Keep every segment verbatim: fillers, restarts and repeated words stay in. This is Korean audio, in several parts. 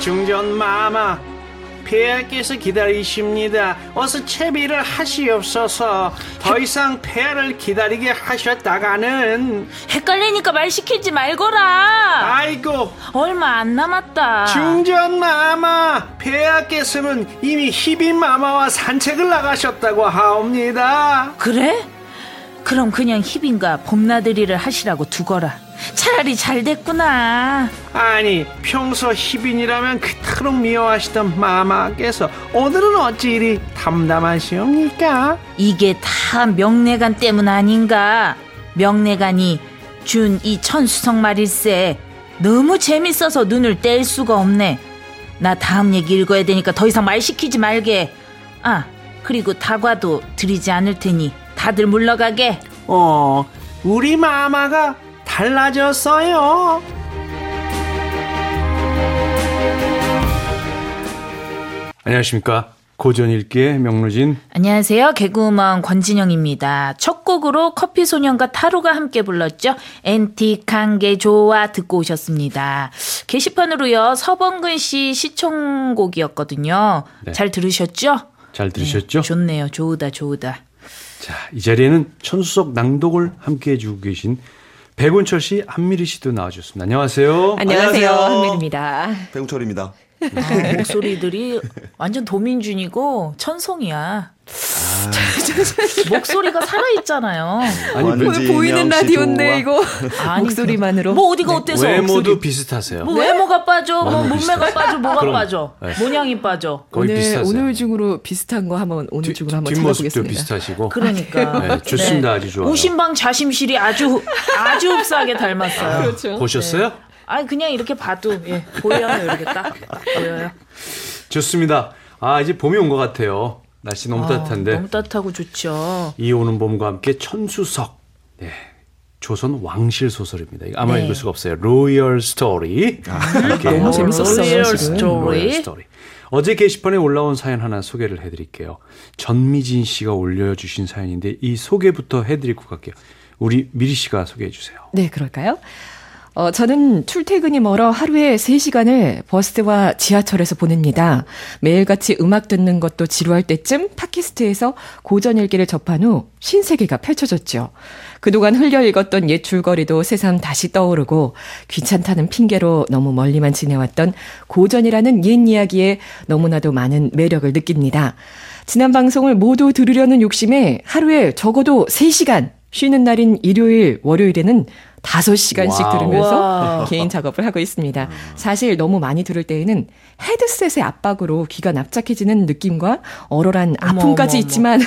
중전 마마, 폐하께서 기다리십니다. 어서 채비를 하시옵소서. 더 이상 폐하를 기다리게 하셨다가는. 헷갈리니까 말 시키지 말거라. 아이고, 얼마 안 남았다. 중전 마마, 폐하께서는 이미 희빈 마마와 산책을 나가셨다고 하옵니다. 그래? 그럼 그냥 희빈과 봄나들이를 하시라고 두거라. 차라리 잘 됐구나. 아니, 평소 희빈이라면 그토록 미워하시던 마마께서 오늘은 어찌 이리 담담하시옵니까? 이게 다 명내관 때문 아닌가. 명내관이 준 이 천수석 말일세. 너무 재밌어서 눈을 뗄 수가 없네. 나 다음 얘기 읽어야 되니까 더 이상 말 시키지 말게. 아, 그리고 다과도 드리지 않을 테니 다들 물러가게. 어, 우리 마마가 달라졌어요. 안녕하십니까. 고전읽기의 명로진. 안녕하세요. 개그우먼 권진영입니다. 첫 곡으로 커피소년과 타로가 함께 불렀죠. 앤틱한 게 좋아 듣고 오셨습니다. 게시판으로요. 서범근 씨 시청곡이었거든요. 네. 잘 들으셨죠? 잘 들으셨죠? 네, 좋네요. 좋으다 좋으다. 자, 이 자리에는 천수석 낭독을 함께 해주고 계신 백운철 씨, 한미리 씨도 나와주셨습니다. 안녕하세요. 안녕하세요. 한미리입니다. 백운철입니다. 아, 목소리들이 완전 도민준이고 천송이야. 아. 목소리가 살아있잖아요. 아니, 오늘 보이는 라디오인데 이거 아니, 목소리만으로 뭐 어디가 어때서 외모도 목소리. 비슷하세요. 뭐 외모가 빠져, 뭐 몸매가 빠져, 뭐가 그럼, 빠져, 네. 모양이 빠져. 거의 오늘 비슷하세요. 오늘 중으로 비슷한 거 한번 오늘 뒤, 중으로 한번 뒷모습도 찾아보겠습니다. 비슷하시고. 그러니까 네, 좋습니다. 네. 아주 좋아요. 오신방 자심실이 아주 아주 흡사하게 닮았어요. 아, 그렇죠. 보셨어요? 네. 아니 그냥 이렇게 봐도 예, 보여요. 이렇게 딱 보여요. 좋습니다. 아, 이제 봄이 온 것 같아요. 날씨 너무 아, 따뜻한데. 너무 따뜻하고 좋죠. 이 오는 봄과 함께 천수석. 네. 조선 왕실 소설입니다. 아마 네. 읽을 수가 없어요. 로열 스토리. 함께 너무 재밌었어요. 로열 지금. 스토리. 로열 스토리. 어제 게시판에 올라온 사연 하나 소개를 해드릴게요. 전미진 씨가 올려주신 사연인데 이 소개부터 해드리고 갈게요. 우리 미리 씨가 소개해 주세요. 네, 그럴까요? 어, 저는 출퇴근이 멀어 하루에 세 시간을 버스와 지하철에서 보냅니다. 매일같이 음악 듣는 것도 지루할 때쯤 팟캐스트에서 고전일기를 접한 후 신세계가 펼쳐졌죠. 그동안 흘려 읽었던 옛 줄거리도 새삼 다시 떠오르고 귀찮다는 핑계로 너무 멀리만 지내왔던 고전이라는 옛 이야기에 너무나도 많은 매력을 느낍니다. 지난 방송을 모두 들으려는 욕심에 하루에 적어도 세 시간, 쉬는 날인 일요일, 월요일에는 다섯 시간씩 와우. 들으면서 와우. 개인 작업을 하고 있습니다. 사실 너무 많이 들을 때에는 헤드셋의 압박으로 귀가 납작해지는 느낌과 얼얼한 어머, 아픔까지 어머, 있지만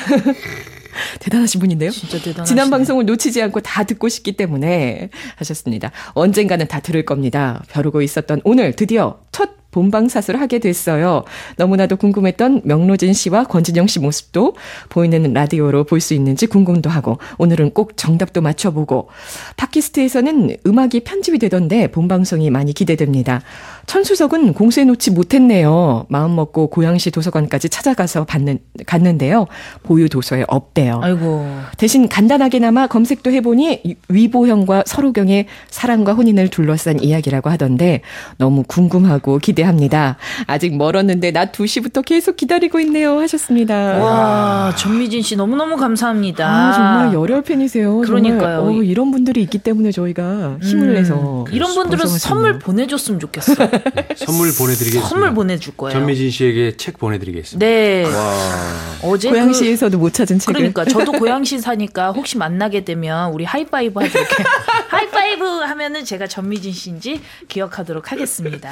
대단하신 분인데요. 진짜 대단하시네. 지난 방송을 놓치지 않고 다 듣고 싶기 때문에 하셨습니다. 언젠가는 다 들을 겁니다. 벼르고 있었던 오늘 드디어 첫 본방사수를 하게 됐어요. 너무나도 궁금했던 명로진 씨와 권진영 씨 모습도 보이는 라디오로 볼 수 있는지 궁금도 하고 오늘은 꼭 정답도 맞춰보고 팟캐스트에서는 음악이 편집이 되던데 본방송이 많이 기대됩니다. 천수석은 공수해 놓지 못했네요. 마음먹고 고양시 도서관까지 찾아가서 받는, 갔는데요. 보유 도서에 없대요. 아이고. 대신 간단하게나마 검색도 해보니 위보형과 서로경의 사랑과 혼인을 둘러싼 이야기라고 하던데 너무 궁금하고 기대합니다. 아직 멀었는데 낮 두 시부터 계속 기다리고 있네요 하셨습니다. 와, 전미진 씨 너무너무 감사합니다. 아, 정말 열혈 팬이세요. 그러니까요. 정말, 어, 이런 분들이 있기 때문에 저희가 힘을 음, 내서 이런 분들은 선물 보내줬으면 좋겠어. 네, 선물 보내드리겠습니다. 선물 보내줄 거예요. 전미진 씨에게 책 보내드리겠습니다. 네. 와. 어제 고양시에서도 못 찾은 책을. 그러니까 저도 고양시 사니까 혹시 만나게 되면 우리 하이파이브 하도록 해요. 하이파이브 하면은 제가 전미진 씨인지 기억하도록 하겠습니다.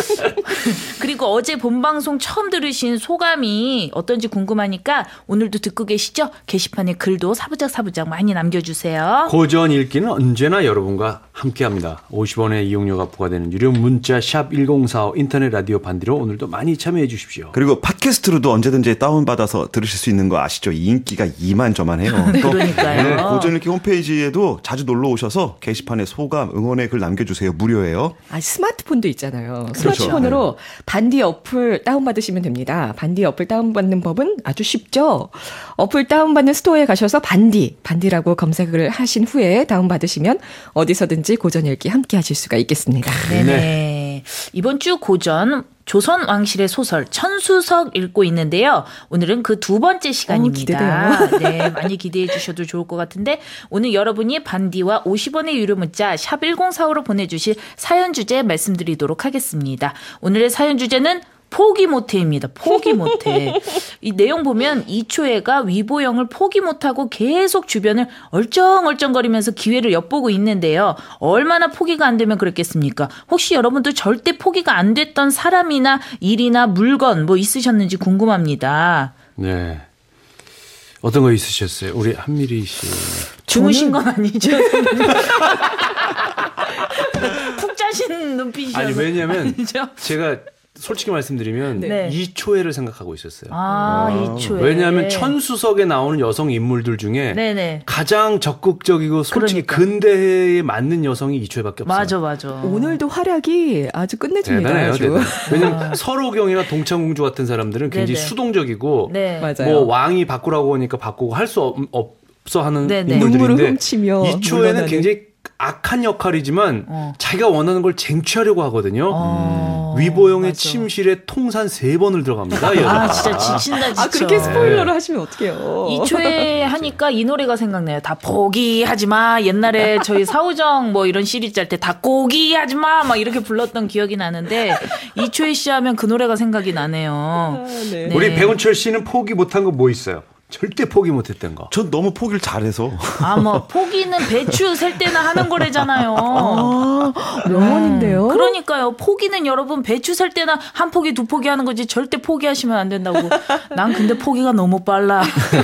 그리고 어제 본방송 처음 들으신 소감이 어떤지 궁금하니까 오늘도 듣고 계시죠? 게시판에 글도 사부작 사부작 많이 남겨주세요. 고전 읽기는 언제나 여러분과 함께합니다. 오십 원의 이용료가 부과되는 유료 문자 샵 일공사오 인터넷 라디오 반디로 오늘도 많이 참여해 주십시오. 그리고 팟캐스트로도 언제든지 다운받아서 들으실 수 있는 거 아시죠? 이 인기가 이만저만해요. 또 그러니까요. 네, 고전읽기 홈페이지에도 자주 놀러 오셔서 게시판에 소감, 응원의 글 남겨주세요. 무료예요. 아, 스마트폰도 있잖아요. 그렇죠. 스마트폰으로 반디 어플 다운받으시면 됩니다. 반디 어플 다운받는 법은 아주 쉽죠. 어플 다운받는 스토어에 가셔서 반디, 반디라고 검색을 하신 후에 다운받으시면 어디서든지 고전읽기 함께 하실 수가 있겠습니다. 네네. 이번 주 고전 조선 왕실의 소설 천수석 읽고 있는데요. 오늘은 그 두 번째 시간입니다. 오, 네, 많이 기대해 주셔도 좋을 것 같은데 오늘 여러분이 반디와 오십 원의 유료 문자 샵 일공사오로 보내주실 사연 주제 말씀드리도록 하겠습니다. 오늘의 사연 주제는 포기 못해입니다. 포기 못해. 이 내용 보면 이초애가 위보영을 포기 못하고 계속 주변을 얼쩡얼쩡거리면서 기회를 엿보고 있는데요. 얼마나 포기가 안 되면 그랬겠습니까? 혹시 여러분도 절대 포기가 안 됐던 사람이나 일이나 물건 뭐 있으셨는지 궁금합니다. 네. 어떤 거 있으셨어요? 우리 한미리 씨. 주무신 건 아니죠? 푹 자신 눈빛이셔서. 아니, 왜냐면 아니죠? 제가 솔직히 말씀드리면 네. 이초애를 생각하고 있었어요. 아, 이초애. 왜냐하면 천수석에 나오는 여성 인물들 중에 네네. 가장 적극적이고 솔직히 그러니까. 근대에 맞는 여성이 이초애밖에 없어요. 맞아, 맞아. 오늘도 활약이 아주 끝내줍니다. 대단해요. 아주. 대단해요. 왜냐면 서로경이나 동창공주 같은 사람들은 굉장히 네네. 수동적이고 네. 맞아요. 뭐 왕이 바꾸라고 하니까 바꾸고 할 수 없어 하는 네네. 눈물을 인물들인데 훔치며 이초애는 물러나는. 굉장히 악한 역할이지만 어. 자기가 원하는 걸 쟁취하려고 하거든요. 어, 위보영의 맞아. 침실에 통산 세 번을 들어갑니다. 이 여자가. 아, 진짜 지친다, 진짜. 아 그렇게 스포일러를 하시면 어떡해요. 이초에 하니까 이 노래가 생각나요. 다 포기하지 마. 옛날에 저희 사우정 뭐 이런 시리즈 할 때 다 포기하지 마. 막 이렇게 불렀던 기억이 나는데 이초에 씨 하면 그 노래가 생각이 나네요. 아, 네. 네. 우리 백운철 씨는 포기 못한 거 뭐 있어요? 절대 포기 못했던 거. 전 너무 포기를 잘해서. 아, 뭐 포기는 배추 셀 때나 하는 거래잖아요. 아, 명언인데요. 그러니까요. 포기는 여러분 배추 셀 때나 한 포기 두 포기 하는 거지 절대 포기하시면 안 된다고. 난 근데 포기가 너무 빨라.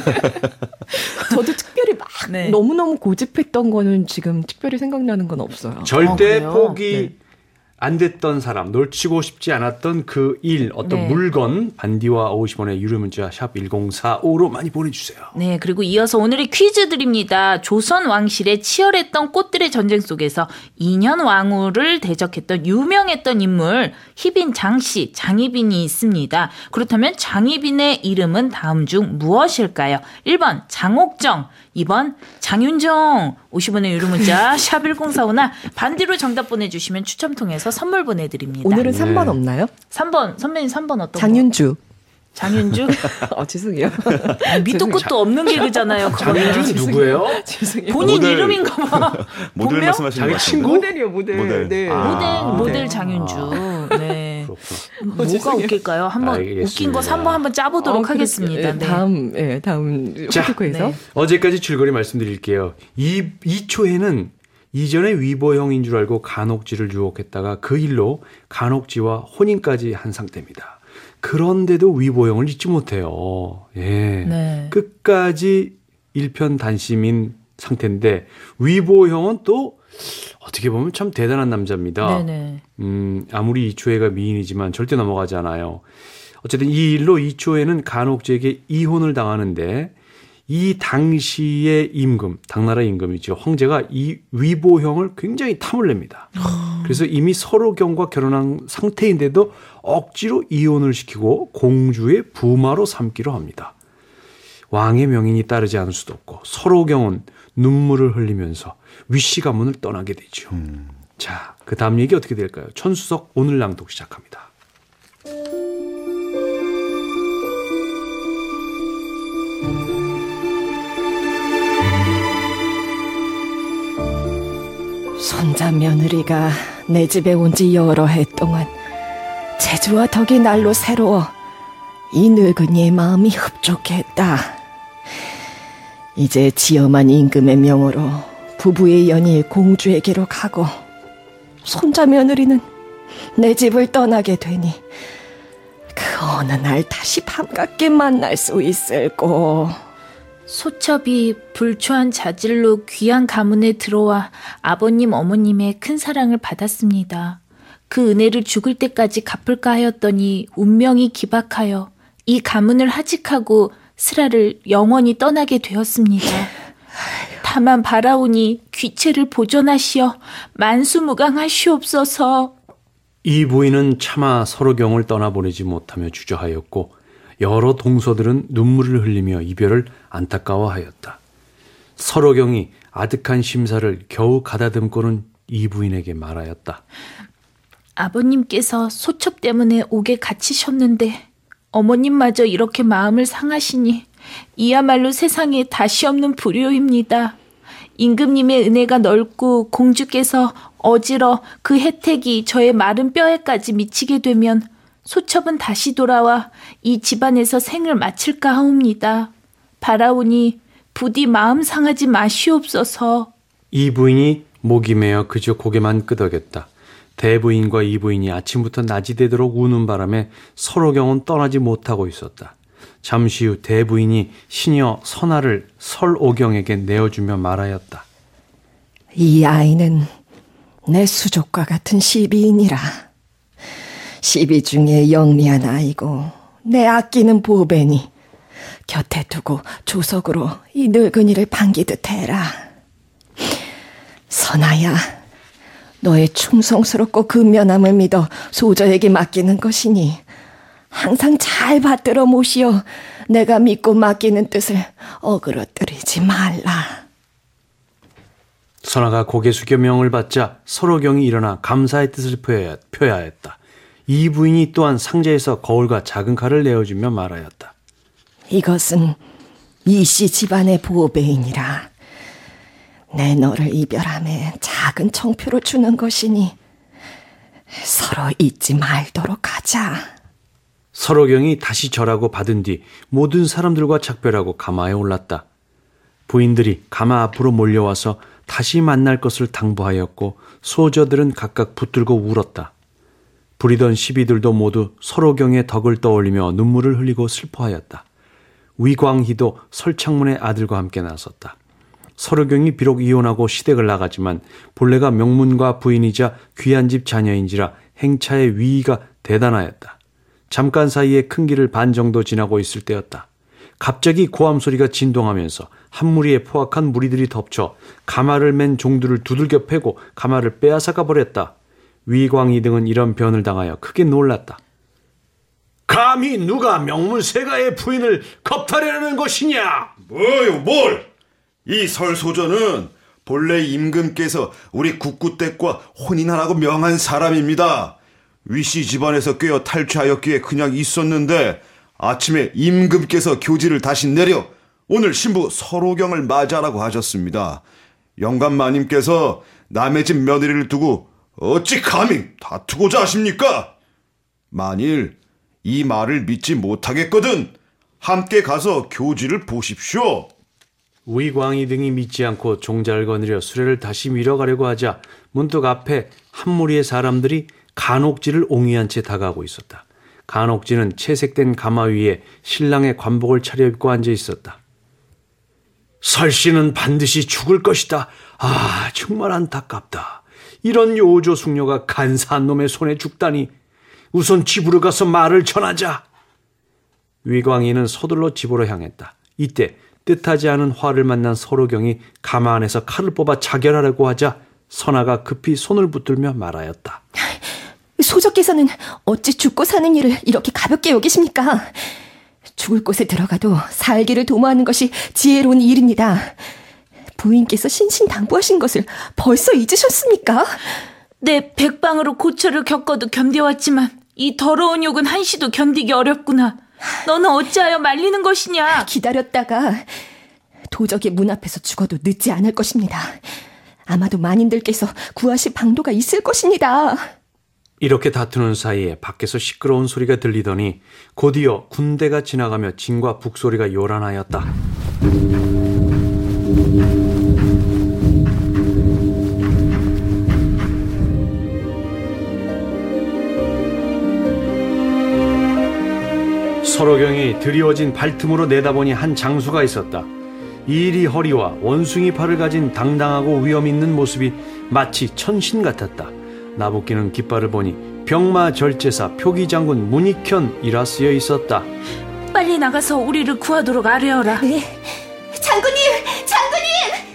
저도 특별히 막 네. 너무너무 고집했던 거는 지금 특별히 생각나는 건 없어요. 절대 어, 그래요? 포기 네. 안 됐던 사람, 놓치고 싶지 않았던 그 일, 어떤 네. 물건, 반디와 오십 원의 유료 문자 샵 일공사오로 많이 보내주세요. 네, 그리고 이어서 오늘의 퀴즈 드립니다. 조선 왕실의 치열했던 꽃들의 전쟁 속에서 인현 왕후를 대적했던 유명했던 인물 희빈 장씨, 장희빈이 있습니다. 그렇다면 장희빈의 이름은 다음 중 무엇일까요? 일 번 장옥정, 이 번 장윤정. 오십 원의 유료 문자 샵 일공사오나 반디로 정답 보내주시면 추첨 통해서 선물 보내드립니다. 오늘은 네. 삼 번 없나요? 삼 번 선배님 삼 번 어떤 장윤주. 거? 장윤주? 어, 죄송해요. 밑도 끝도 없는 개그잖아요. 장윤주는 누구예요? 죄송해요. 본인 모델. 이름인가 봐. 모델 본명? 말씀하시는 자기 것 같은데. 친구? 모델이요, 모델. 모델. 네. 아. 모델 모델 네. 장윤주. 네. 그렇구나. 뭐가 죄송해요. 웃길까요? 한번 알겠습니다. 웃긴 거 삼 번 한번 짜보도록 어, 하겠습니다. 그렇게, 네. 다음, 예, 다음 자, 호텔코에서. 네. 어제까지 줄거리 말씀드릴게요. 이, 이초에는 이전에 위보형인 줄 알고 간옥지를 유혹했다가 그 일로 간옥지와 혼인까지 한 상태입니다. 그런데도 위보형을 잊지 못해요. 예. 네. 끝까지 일편단심인 상태인데 위보형은 또 어떻게 보면 참 대단한 남자입니다. 네네. 음, 아무리 이초애가 미인이지만 절대 넘어가지 않아요. 어쨌든 이 일로 이초애는 간옥지에게 이혼을 당하는데 이 당시의 임금, 당나라 임금이죠. 황제가 이 위보형을 굉장히 탐을 냅니다. 그래서 이미 서로경과 결혼한 상태인데도 억지로 이혼을 시키고 공주의 부마로 삼기로 합니다. 왕의 명인이 따르지 않을 수도 없고 서로경은 눈물을 흘리면서 위씨 가문을 떠나게 되죠. 음. 자, 그 다음 얘기 어떻게 될까요? 천수석 오늘 낭독 시작합니다. 손자 며느리가 내 집에 온 지 여러 해 동안 재주와 덕이 날로 새로워 이 늙은이의 마음이 흡족했다. 이제 지엄한 임금의 명으로 부부의 연일 공주에게로 가고 손자 며느리는 내 집을 떠나게 되니 그 어느 날 다시 반갑게 만날 수 있을꼬. 소첩이 불초한 자질로 귀한 가문에 들어와 아버님 어머님의 큰 사랑을 받았습니다. 그 은혜를 죽을 때까지 갚을까 하였더니 운명이 기박하여 이 가문을 하직하고 슬아를 영원히 떠나게 되었습니다. 다만 바라오니 귀체를 보존하시어 만수무강하시옵소서. 이 부인은 차마 서로경을 떠나보내지 못하며 주저하였고 여러 동서들은 눈물을 흘리며 이별을 안타까워하였다. 서로경이 아득한 심사를 겨우 가다듬고는 이 부인에게 말하였다. 아버님께서 소첩 때문에 옥에 갇히셨는데 어머님마저 이렇게 마음을 상하시니 이야말로 세상에 다시 없는 불효입니다. 임금님의 은혜가 넓고 공주께서 어지러 그 혜택이 저의 마른 뼈에까지 미치게 되면 소첩은 다시 돌아와 이 집안에서 생을 마칠까 하옵니다. 바라오니 부디 마음 상하지 마시옵소서. 이 부인이 목이 메어 그저 고개만 끄덕였다. 대부인과 이 부인이 아침부터 낮이 되도록 우는 바람에 서로경은 떠나지 못하고 있었다. 잠시 후 대부인이 시녀 선아를 설오경에게 내어주며 말하였다. 이 아이는 내 수족과 같은 시비이니라. 시비 중에 영리한 아이고 내 아끼는 보배니 곁에 두고 조석으로 이 늙은이를 반기듯 해라. 선아야, 너의 충성스럽고 근면함을 믿어 소저에게 맡기는 것이니 항상 잘 받들어 모시어 내가 믿고 맡기는 뜻을 어그러뜨리지 말라. 선아가 고개 숙여 명을 받자 서로경이 일어나 감사의 뜻을 표야, 표야했다. 이 부인이 또한 상자에서 거울과 작은 칼을 내어주며 말하였다. 이것은 이씨 집안의 보배이니라. 내 너를 이별함에 작은 청표로 주는 것이니 서로 잊지 말도록 하자. 서로경이 다시 절하고 받은 뒤 모든 사람들과 작별하고 가마에 올랐다. 부인들이 가마 앞으로 몰려와서 다시 만날 것을 당부하였고 소저들은 각각 붙들고 울었다. 부리던 시비들도 모두 서로경의 덕을 떠올리며 눈물을 흘리고 슬퍼하였다. 위광희도 설창문의 아들과 함께 나섰다. 서로경이 비록 이혼하고 시댁을 나가지만 본래가 명문가 부인이자 귀한 집 자녀인지라 행차의 위의가 대단하였다. 잠깐 사이에 큰 길을 반 정도 지나고 있을 때였다. 갑자기 고함 소리가 진동하면서 한 무리의 포악한 무리들이 덮쳐 가마를 맨 종들을 두들겨 패고 가마를 빼앗아가 버렸다. 위광희 등은 이런 변을 당하여 크게 놀랐다. 감히 누가 명문세가의 부인을 겁탈하려는 것이냐? 뭐요, 뭘? 이 설소저는 본래 임금께서 우리 국구댁과 혼인하라고 명한 사람입니다. 위씨 집안에서 꿰어 탈취하였기에 그냥 있었는데 아침에 임금께서 교지를 다시 내려 오늘 신부 서로경을 맞이하라고 하셨습니다. 영감마님께서 남의 집 며느리를 두고 어찌 감히 다투고자 하십니까? 만일 이 말을 믿지 못하겠거든 함께 가서 교지를 보십시오. 위광희 등이 믿지 않고 종자를 거느려 수레를 다시 밀어가려고 하자 문득 앞에 한 무리의 사람들이 간옥지를 옹이한 채 다가오고 있었다. 간옥지는 채색된 가마 위에 신랑의 관복을 차려입고 앉아 있었다. 설씨는 반드시 죽을 것이다. 아, 정말 안타깝다. 이런 요조 숙녀가 간사한 놈의 손에 죽다니. 우선 집으로 가서 말을 전하자. 위광희는 서둘러 집으로 향했다. 이때 뜻하지 않은 화를 만난 서로경이 가마 안에서 칼을 뽑아 자결하려고 하자 선아가 급히 손을 붙들며 말하였다. 소저께서는 어찌 죽고 사는 일을 이렇게 가볍게 여기십니까? 죽을 곳에 들어가도 살기를 도모하는 것이 지혜로운 일입니다. 부인께서 신신당부하신 것을 벌써 잊으셨습니까? 내 백방으로 고초를 겪어도 견뎌왔지만 이 더러운 욕은 한시도 견디기 어렵구나. 너는 어찌하여 말리는 것이냐? 기다렸다가 도적의 문 앞에서 죽어도 늦지 않을 것입니다. 아마도 마님들께서 구하실 방도가 있을 것입니다. 이렇게 다투는 사이에 밖에서 시끄러운 소리가 들리더니 곧이어 군대가 지나가며 진과 북소리가 요란하였다. 서로경이 드리워진 발틈으로 내다보니 한 장수가 있었다. 이리 허리와 원숭이 팔을 가진 당당하고 위험 있는 모습이 마치 천신 같았다. 나부끼는 깃발을 보니 병마 절제사 표기장군 문익현이라 쓰여 있었다. 빨리 나가서 우리를 구하도록 아뢰어라. 네, 장군님! 장군님!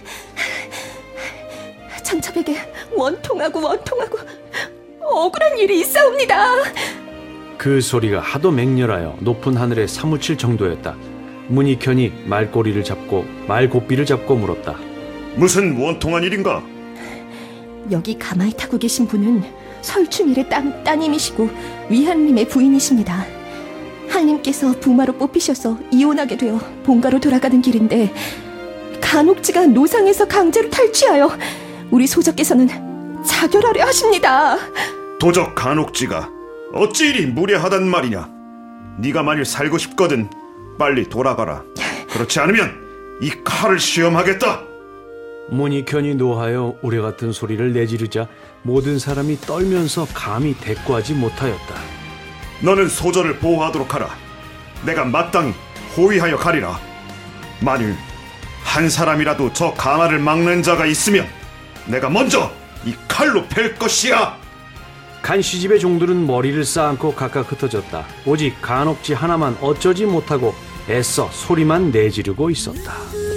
장첩에게 원통하고 원통하고 억울한 일이 있사옵니다. 그 소리가 하도 맹렬하여 높은 하늘에 사무칠 정도였다. 문익현이 말꼬리를 잡고 말고삐를 잡고 물었다. 무슨 원통한 일인가? 여기 가마에 타고 계신 분은 설충일의 따, 따님이시고 위한님의 부인이십니다. 한님께서 부마로 뽑히셔서 이혼하게 되어 본가로 돌아가는 길인데 간옥지가 노상에서 강제로 탈취하여 우리 소적께서는 자결하려 하십니다. 도적 간옥지가 어찌 이리 무례하단 말이냐. 네가 만일 살고 싶거든 빨리 돌아가라. 그렇지 않으면 이 칼을 시험하겠다. 문익현이 노하여 우레 같은 소리를 내지르자 모든 사람이 떨면서 감히 대꾸하지 못하였다. 너는 소저를 보호하도록 하라. 내가 마땅히 호위하여 가리라. 만일 한 사람이라도 저 강화를 막는 자가 있으면 내가 먼저 이 칼로 팰 것이야. 간시집의 종들은 머리를 쌓고 각각 흩어졌다. 오직 간옥지 하나만 어쩌지 못하고 애써 소리만 내지르고 있었다.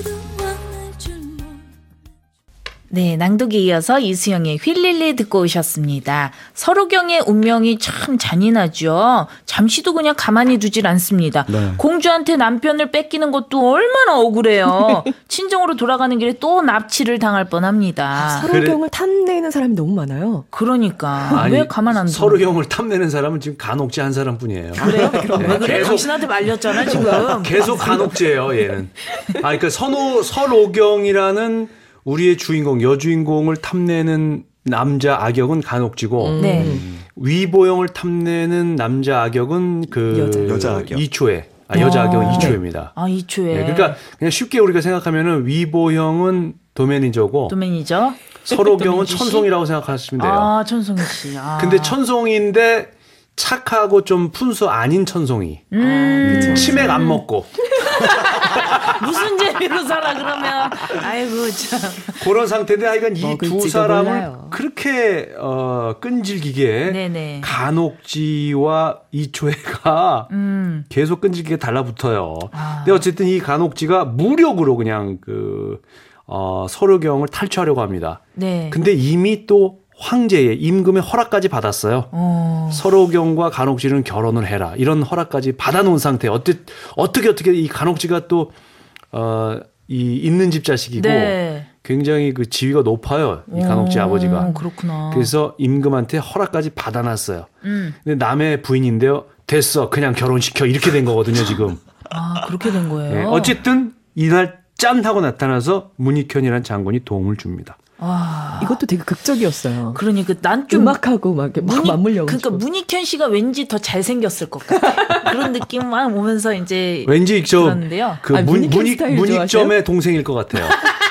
네, 낭독에 이어서 이수영의 휠릴리 듣고 오셨습니다. 서로경의 운명이 참 잔인하죠. 잠시도 그냥 가만히 두질 않습니다. 네. 공주한테 남편을 뺏기는 것도 얼마나 억울해요. 친정으로 돌아가는 길에 또 납치를 당할 뻔합니다. 서로경을 탐내는 사람이 너무 많아요. 그러니까 아니, 왜 가만 안 둬? 서로경을 탐내는 사람은 지금 간옥지 한 사람뿐이에요. 그래요? 네, 왜 그래? 계속- 당신한테 말렸잖아 지금. 계속 간옥지예요, 얘는. 아, 그러니까 선호 설오경이라는 우리의 주인공, 여주인공을 탐내는 남자 악역은 간옥지고, 네. 위보영을 탐내는 남자 악역은 그 여자. 여자 악역. 이초에. 아, 여자 악역은 아. 이초에입니다. 아 이초에. 네, 그러니까 그냥 쉽게 우리가 생각하면은 위보영은 도매니저고 도매니저. 설오경은 도매니저 씨? 천송이라고 생각하시면 돼요. 아 천송이 씨. 아. 근데 천송인데 착하고 좀 푼수 아닌 천송이. 음. 치맥 안 먹고. 무슨 재미로 살아 그러면. 아이고 참. 그런 상태인데 하여간 이 두 먹을지도 사람을 몰라요. 그렇게 어, 끈질기게 네네. 간옥지와 이초애가 음. 계속 끈질기게 달라붙어요. 아. 근데 어쨌든 이 간옥지가 무력으로 그냥 그 어, 서로경을 탈취하려고 합니다. 네. 근데 이미 또 황제의 임금의 허락까지 받았어요. 어. 서로경과 간옥지는 결혼을 해라. 이런 허락까지 받아놓은 상태. 어떻게 어떻게 어떻게 이 간옥지가 또 어, 이 있는 집 자식이고 네. 굉장히 그 지위가 높아요. 이 간옥지 오, 아버지가. 그렇구나. 그래서 임금한테 허락까지 받아놨어요. 음. 근데 남의 부인인데요. 됐어. 그냥 결혼시켜. 이렇게 된 거거든요, 지금. 아 그렇게 된 거예요. 네, 어쨌든 이날 짠 하고 나타나서 문익현이라는 장군이 도움을 줍니다. 와. 이것도 되게 극적이었어요. 그러니까 난 좀 음악하고 막, 이렇게 막 문익- 맞물려. 그러니까 문익현 씨가 왠지 더 잘생겼을 것 같아. 그런 느낌만 오면서 이제 왠지 저 그러는데요. 그 아니, 문, 문익현 문익, 스타일 문익점의 좋아하세요? 동생일 것 같아요.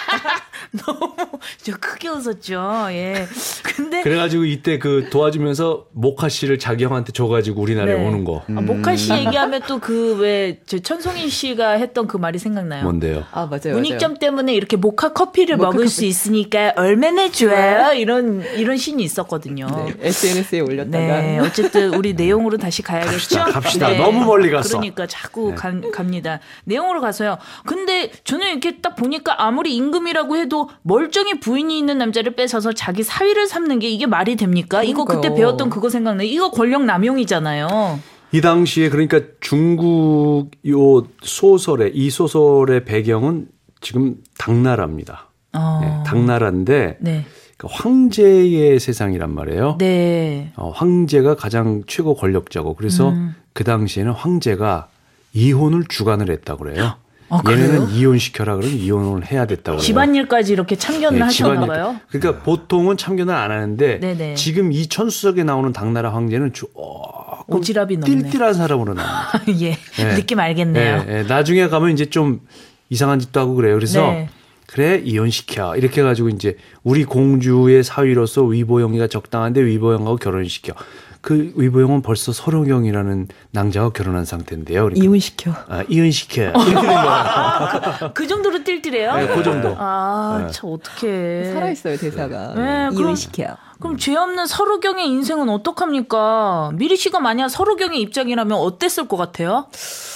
너무 저 크게 웃었죠. 예. 근데 그래가지고 이때 그 도와주면서 모카 씨를 자기 형한테 줘가지고 우리나라에 네. 오는 거. 아, 모카 씨 얘기하면 또 그 왜 저 천송인 씨가 했던 그 말이 생각나요. 뭔데요? 아 맞아요. 문익점 때문에 이렇게 모카 커피를 모카 먹을 커피. 수 있으니까 얼마나 좋아요. 이런 이런 신이 있었거든요. 네, 에스엔에스에 올렸다가 네, 어쨌든 우리 내용으로 다시 가야겠죠. 갑시다, 갑시다. 너무 멀리 갔어. 그러니까 자꾸 네. 가, 갑니다. 내용으로 가서요. 근데 저는 이렇게 딱 보니까 아무리 임금이라고 해도 멀쩡히 부인이 있는 남자를 뺏어서 자기 사위를 삼는 게 이게 말이 됩니까? 이거 그때 그러니까요. 배웠던 그거 생각나요. 이거 권력 남용이잖아요. 이 당시에 그러니까 중국 요 소설의 이 소설의 배경은 지금 당나라입니다. 어. 네, 당나라인데 네. 그러니까 황제의 세상이란 말이에요. 네. 어, 황제가 가장 최고 권력자고 그래서 음. 그 당시에는 황제가 이혼을 주관을 했다고 그래요. 아, 그래요? 얘네는 이혼시켜라 그러면 이혼을 해야 됐다고 그래요. 집안일까지 이렇게 참견을 네, 하셨나 집안일. 봐요. 그러니까 보통은 참견을 안 하는데 네네. 지금 이 천수석에 나오는 당나라 황제는 조금 오지랖이 높네. 띨띨한 사람으로 나옵니다. 예. 네. 느낌 알겠네요. 네, 네. 나중에 가면 이제 좀 이상한 짓도 하고 그래요. 그래서 네. 그래 이혼시켜 이렇게 해가지고 이제 우리 공주의 사위로서 위보영이가 적당한데 위보영하고 결혼시켜. 그 위보영은 벌써 서로경이라는 낭자와 결혼한 상태인데요. 그러니까 이혼시켜. 아, 이혼시켜 이렇게 된 거예요. 그 정도로 띨띨해요? 네, 그 정도. 아, 네. 참 어떡해. 살아있어요 대사가. 네, 그럼- 이혼시켜. 그럼 죄 없는 서로경의 인생은 어떡합니까? 미리 씨가 만약 서로경의 입장이라면 어땠을 것 같아요?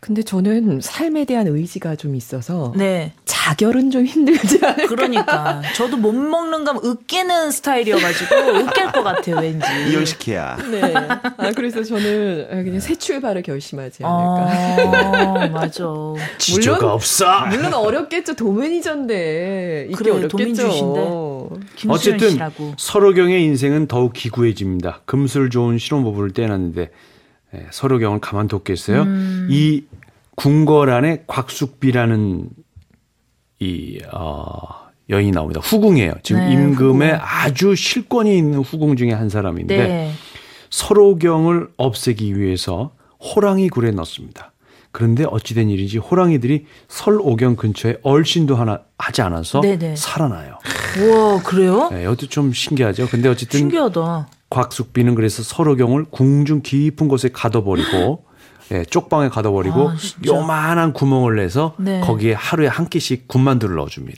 근데 저는 삶에 대한 의지가 좀 있어서 네. 자결은 좀 힘들지 않을까. 그러니까 저도 못 먹는 감 으깨는 스타일이어가지고 으깰 것 같아요, 왠지. 이혼시켜야. 네. 아, 그래서 저는 그냥 새 출발을 결심하지 않을까. 어, 맞아. 지저가 물론- 없어. 물론 어렵겠죠. 도매니저인데. 이게 그래, 어렵겠죠. 도민주신데. 김수현 어쨌든 씨라고. 서로경의 인생은 더욱 기구해집니다. 금슬 좋은 신혼부부를 떼놨는데 예, 서로경을 가만뒀겠어요. 음. 이 궁궐안에 곽숙비라는 이 어, 여인이 나옵니다. 후궁이에요. 지금 네, 임금에 후궁. 아주 실권이 있는 후궁 중에 한 사람인데 네. 서로경을 없애기 위해서 호랑이 굴에 넣습니다. 그런데 어찌된 일인지 호랑이들이 설오경 근처에 얼씬도 하나 하지 않아서 네네. 살아나요. 우와, 그래요? 네, 이것도 좀 신기하죠. 근데 어쨌든 신기하다. 곽숙비는 그래서 서로경을 궁중 깊은 곳에 가둬버리고 예, 쪽방에 가둬버리고 아, 진짜? 요만한 구멍을 내서 네. 거기에 하루에 한 끼씩 군만두를 넣어줍니다.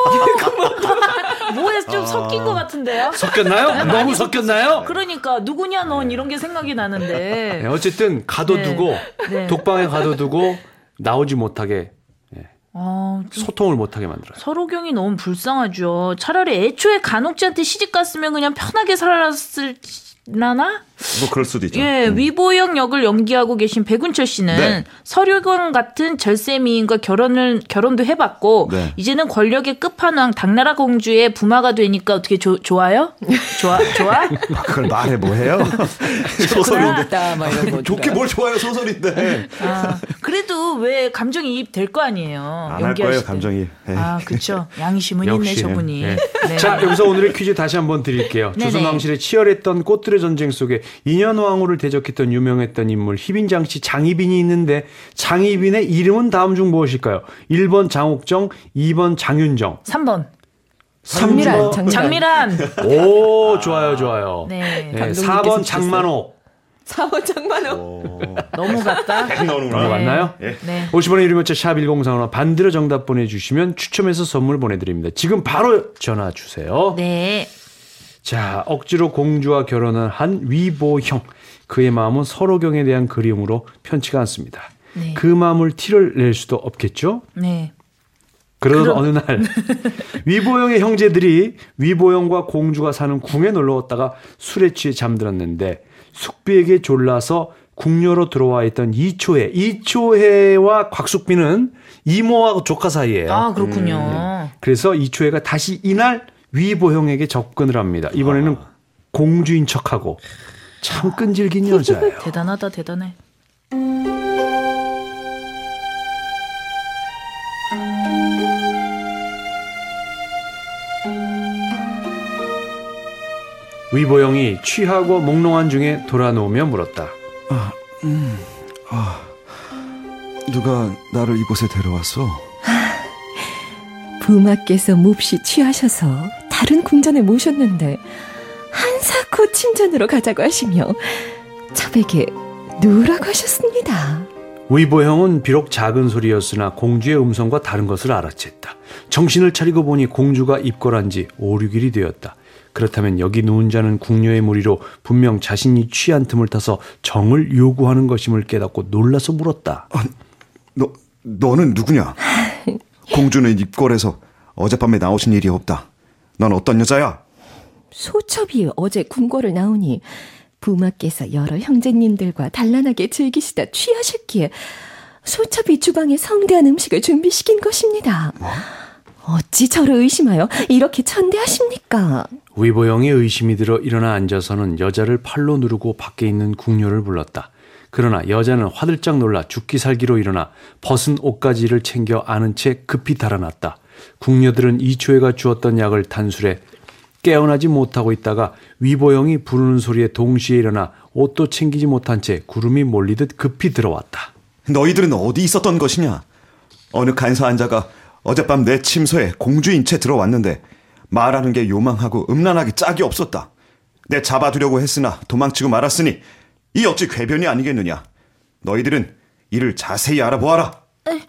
뭐에 좀 섞인 것 같은데요? 섞였나요? 너무 섞였나요? 그러니까 누구냐 넌 이런 게 생각이 나는데. 네, 어쨌든 가둬두고 네. 네. 독방에 가둬두고 나오지 못하게 아, 좀 소통을 못하게 만들어요. 서로경이 너무 불쌍하죠. 차라리 애초에 간옥지한테 시집 갔으면 그냥 편하게 살았을라나? 뭐 그럴 수도 있죠. 예, 음. 위보영 역을 연기하고 계신 백운철 씨는 네. 서류경 같은 절세미인과 결혼을 결혼도 해봤고 네. 이제는 권력의 끝판왕 당나라 공주의 부마가 되니까 어떻게 조, 좋아요? 좋아 좋아? 아, 그걸 말해 뭐해요? 소설인데. 있다, 막 이런 거. 좋게 뭘 좋아요 소설인데. 아, 그래도 왜 감정이입 될 거 아니에요. 안 할 연기하실 거예요 때. 감정이. 에이. 아, 그렇죠. 양심은 있네 역시, 저분이. 네. 네. 자, 여기서 오늘의 퀴즈 다시 한번 드릴게요. 네네. 조선왕실의 치열했던 꽃들의 전쟁 속에 인현왕후를 대적했던 유명했던 인물 희빈장 씨 장희빈이 있는데 장희빈의 이름은 다음 중 무엇일까요? 일 번 장옥정, 이 번 장윤정. 삼 번 장미란, 장미란. 장미란. 오, 좋아요, 좋아요. 네. 네, 감독님께서 사 번 주셨어요. 장만옥. 사 번 장만호. 어, 너무 같다. 백 나오는구나. 네. 맞나요? 예. 네. 오십 원의 유료 문자 샵 일공삼으로 반대로 정답 보내주시면 추첨해서 선물 보내드립니다. 지금 바로 전화 주세요. 네. 자, 억지로 공주와 결혼을 한 위보형. 그의 마음은 서로경에 대한 그리움으로 편치가 않습니다. 네. 그 마음을 티를 낼 수도 없겠죠? 네. 그러던 그럼- 어느 날 위보영의 형제들이 위보영과 공주가 사는 궁에 놀러 왔다가 술에 취해 잠들었는데 숙비에게 졸라서 궁녀로 들어와 있던 이초해. 이초해와 곽숙비는 이모와 조카 사이예요. 아, 그렇군요. 그래서 이초해가 다시 이날 위보형에게 접근을 합니다. 이번에는 공주인 척하고 참 끈질긴 여자예요. 대단하다, 대단해. 위보영이 취하고 몽롱한 중에 돌아놓으며 물었다. 누가 나를 이곳에 데려왔어? 부마께서 몹시 취하셔서 다른 궁전에 모셨는데 한사코 침전으로 가자고 하시며 첩에게 누우라고 하셨습니다. 위보형은 비록 작은 소리였으나 공주의 음성과 다른 것을 알아챘다. 정신을 차리고 보니 공주가 입궐한 지 오, 육 일이 되었다. 그렇다면 여기 누운 자는 궁녀의 무리로 분명 자신이 취한 틈을 타서 정을 요구하는 것임을 깨닫고 놀라서 물었다. 너 너는 누구냐? 공주는 입궐에서 어젯밤에 나오신 일이 없다. 넌 어떤 여자야? 소첩이 어제 궁궐을 나오니 부마께서 여러 형제님들과 단란하게 즐기시다 취하셨기에 소첩이 주방에 성대한 음식을 준비시킨 것입니다. 어찌 저를 의심하여 이렇게 천대하십니까? 위보영의 의심이 들어 일어나 앉아서는 여자를 팔로 누르고 밖에 있는 궁녀를 불렀다. 그러나 여자는 화들짝 놀라 죽기 살기로 일어나 벗은 옷가지를 챙겨 안은 채 급히 달아났다. 궁녀들은 이초해가 주었던 약을 탄술에 깨어나지 못하고 있다가 위보영이 부르는 소리에 동시에 일어나 옷도 챙기지 못한 채 구름이 몰리듯 급히 들어왔다. 너희들은 어디 있었던 것이냐? 어느 간사한 자가 어젯밤 내 침소에 공주인 채 들어왔는데 말하는 게 요망하고 음란하기 짝이 없었다. 내 잡아두려고 했으나 도망치고 말았으니 이 어찌 궤변이 아니겠느냐? 너희들은 이를 자세히 알아보아라.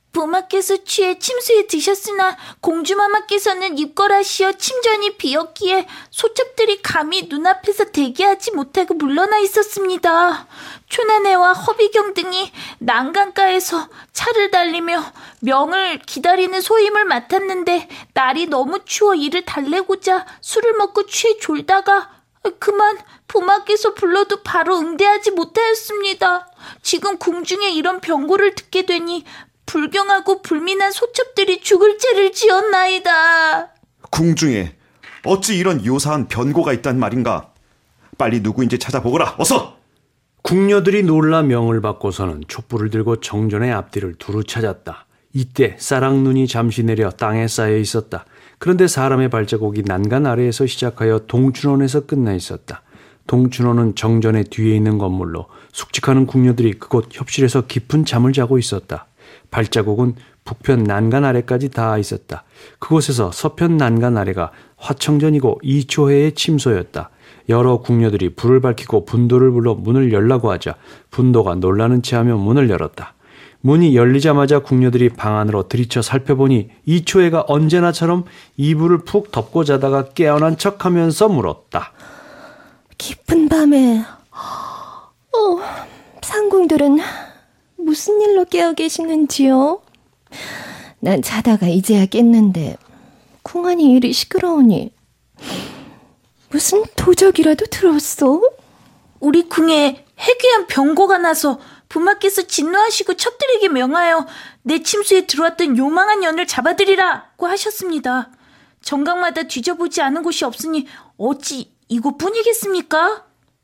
부마께서 취해 침수에 드셨으나 공주마마께서는 입궐하시어 침전이 비었기에 소첩들이 감히 눈앞에서 대기하지 못하고 물러나 있었습니다. 초나네와 허비경 등이 난간가에서 차를 달리며 명을 기다리는 소임을 맡았는데 날이 너무 추워 이를 달래고자 술을 먹고 취해 졸다가 그만 부마께서 불러도 바로 응대하지 못하였습니다. 지금 궁중에 이런 병고를 듣게 되니 불경하고 불민한 소첩들이 죽을 죄를 지었나이다. 궁중에 어찌 이런 요사한 변고가 있단 말인가? 빨리 누구인지 찾아보거라. 어서! 궁녀들이 놀라 명을 받고서는 촛불을 들고 정전의 앞뒤를 두루 찾았다. 이때 쌀랑눈이 잠시 내려 땅에 쌓여 있었다. 그런데 사람의 발자국이 난간 아래에서 시작하여 동춘원에서 끝나 있었다. 동춘원은 정전의 뒤에 있는 건물로 숙직하는 궁녀들이 그곳 협실에서 깊은 잠을 자고 있었다. 발자국은 북편 난간 아래까지 닿아 있었다. 그곳에서 서편 난간 아래가 화청전이고 이초회의 침소였다. 여러 궁녀들이 불을 밝히고 분도를 불러 문을 열라고 하자 분도가 놀라는 체하며 문을 열었다. 문이 열리자마자 궁녀들이 방 안으로 들이쳐 살펴보니 이초회가 언제나처럼 이불을 푹 덮고 자다가 깨어난 척하면서 물었다. 깊은 밤에 어, 상궁들은 무슨 일로 깨어 계시는지요? 난 자다가 이제야 깼는데 궁안이 이리 시끄러우니 무슨 도적이라도 들었어? 우리 궁에 해괴한 병고가 나서 부마께서 진노하시고 첩들에게 명하여 내 침수에 들어왔던 요망한 연을 잡아들이라고 하셨습니다. 정각마다 뒤져보지 않은 곳이 없으니 어찌 이곳뿐이겠습니까?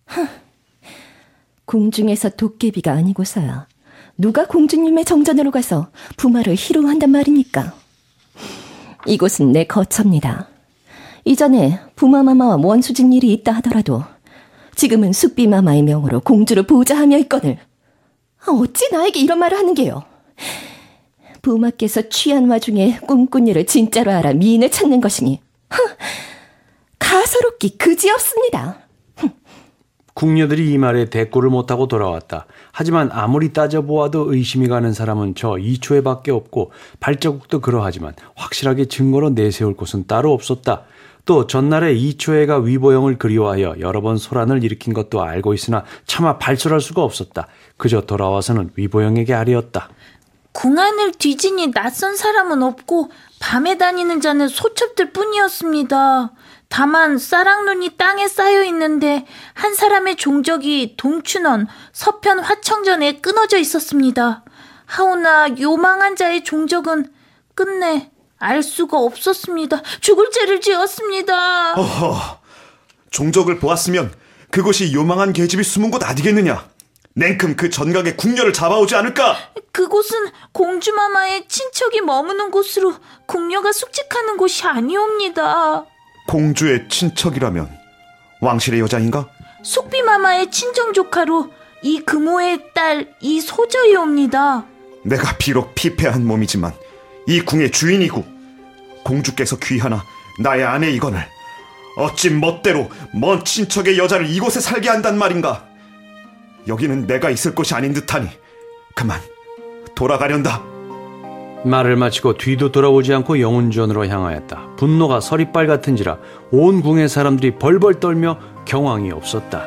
궁중에서 도깨비가 아니고서야 누가 공주님의 정전으로 가서 부마를 희롱한단 말입니까? 이곳은 내 거처입니다. 이전에 부마마마와 원수진 일이 있다 하더라도 지금은 숙비마마의 명으로 공주를 보좌하며 있거늘 어찌 나에게 이런 말을 하는 게요? 부마께서 취한 와중에 꿈꾼 일을 진짜로 알아 미인을 찾는 것이니 가소롭기 그지없습니다. 궁녀들이 이 말에 대꾸를 못하고 돌아왔다. 하지만 아무리 따져보아도 의심이 가는 사람은 저 이초회밖에 없고 발자국도 그러하지만 확실하게 증거로 내세울 곳은 따로 없었다. 또 전날에 이초회가 위보영을 그리워하여 여러 번 소란을 일으킨 것도 알고 있으나 차마 발설할 수가 없었다. 그저 돌아와서는 위보영에게 아뢰었다. 궁안을 뒤지니 낯선 사람은 없고 밤에 다니는 자는 소첩들 뿐이었습니다. 다만 쌀랑눈이 땅에 쌓여 있는데 한 사람의 종적이 동춘원 서편 화청전에 끊어져 있었습니다. 하오나 요망한 자의 종적은 끝내 알 수가 없었습니다. 죽을 죄를 지었습니다. 어허, 종적을 보았으면 그곳이 요망한 계집이 숨은 곳 아니겠느냐? 냉큼 그 전각의 궁녀를 잡아오지 않을까? 그곳은 공주마마의 친척이 머무는 곳으로 궁녀가 숙직하는 곳이 아니옵니다. 공주의 친척이라면 왕실의 여자인가? 숙비마마의 친정조카로 이 금호의 딸 이소저이옵니다. 내가 비록 피폐한 몸이지만 이 궁의 주인이고 공주께서 귀하나 나의 아내이거늘 어찌 멋대로 먼 친척의 여자를 이곳에 살게 한단 말인가? 여기는 내가 있을 곳이 아닌 듯하니 그만 돌아가련다. 말을 마치고 뒤도 돌아오지 않고 영운전으로 향하였다. 분노가 서리빨 같은지라 온 궁의 사람들이 벌벌 떨며 경황이 없었다.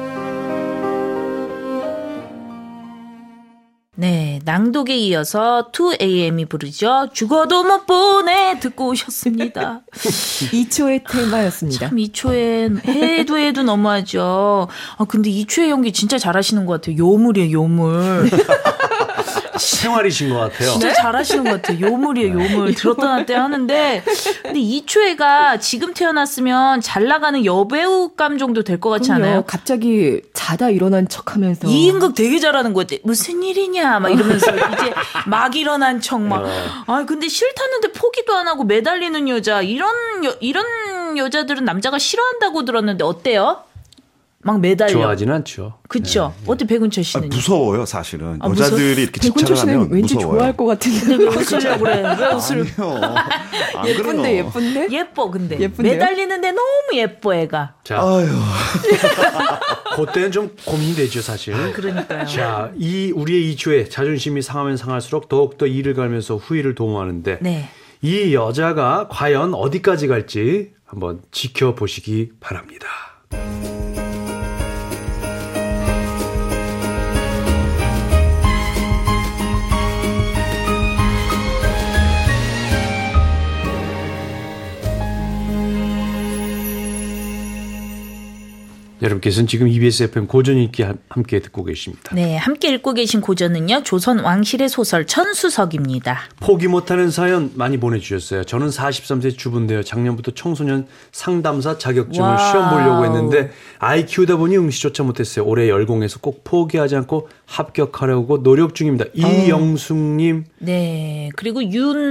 네, 낭독에 이어서 투 에이엠이 부르죠. 죽어도 못 보내 듣고 오셨습니다. 이초의 테마였습니다. 참 이초에 해도 해도 너무하죠. 아 근데 이초의 연기 진짜 잘하시는 것 같아요. 요물이에요, 요물. 생활이신 것 같아요. 진짜 잘하시는 것 같아요. 요물이에요, 요물. 들었다 놨다 하는데 근데 이초애가 지금 태어났으면 잘 나가는 여배우감 정도 될 것 같지 않아요? 갑자기 자다 일어난 척하면서 이인극 되게 잘하는 것 같아. 무슨 일이냐 막 이러면서 이제 막 일어난 척 막. 아 근데 싫다는데 포기도 안 하고 매달리는 여자 이런 여, 이런 여자들은 남자가 싫어한다고 들었는데 어때요? 막 매달려. 좋아하진 않죠. 그렇죠. 네. 어때 백운철 아, 씨는? 무서워요 사실은. 아, 여자들이 무서워? 이렇게 백운철 집착을 씨는 하면 왠지 무서워요. 좋아할 것 같은데. 근데 왜 웃으려고 그래? 왜 웃을? 아니요. 안 예쁜데 그래요. 예쁜데? 예뻐 근데. 예쁜데요? 매달리는데 너무 예뻐 애가. 자, 아유. 그때는 좀 고민되죠 사실. 그러니까요. 자, 이 우리의 이초에 자존심이 상하면 상할수록 더욱더 이를 갈면서 후위를 도모하는데 네. 이 여자가 과연 어디까지 갈지 한번 지켜보시기 바랍니다. 여러분께서는 지금 이비에스 에프엠 고전 읽기 함께 듣고 계십니다. 네, 함께 읽고 계신 고전은요. 조선 왕실의 소설 천수석입니다. 포기 못하는 사연 많이 보내주셨어요. 저는 사십삼 세 주부인데요. 작년부터 청소년 상담사 자격증을 와우. 시험 보려고 했는데 아이 키우다 보니 응시조차 못했어요. 올해 열공해서 꼭 포기하지 않고 합격하려고 노력 중입니다. 이영숙님. 네, 그리고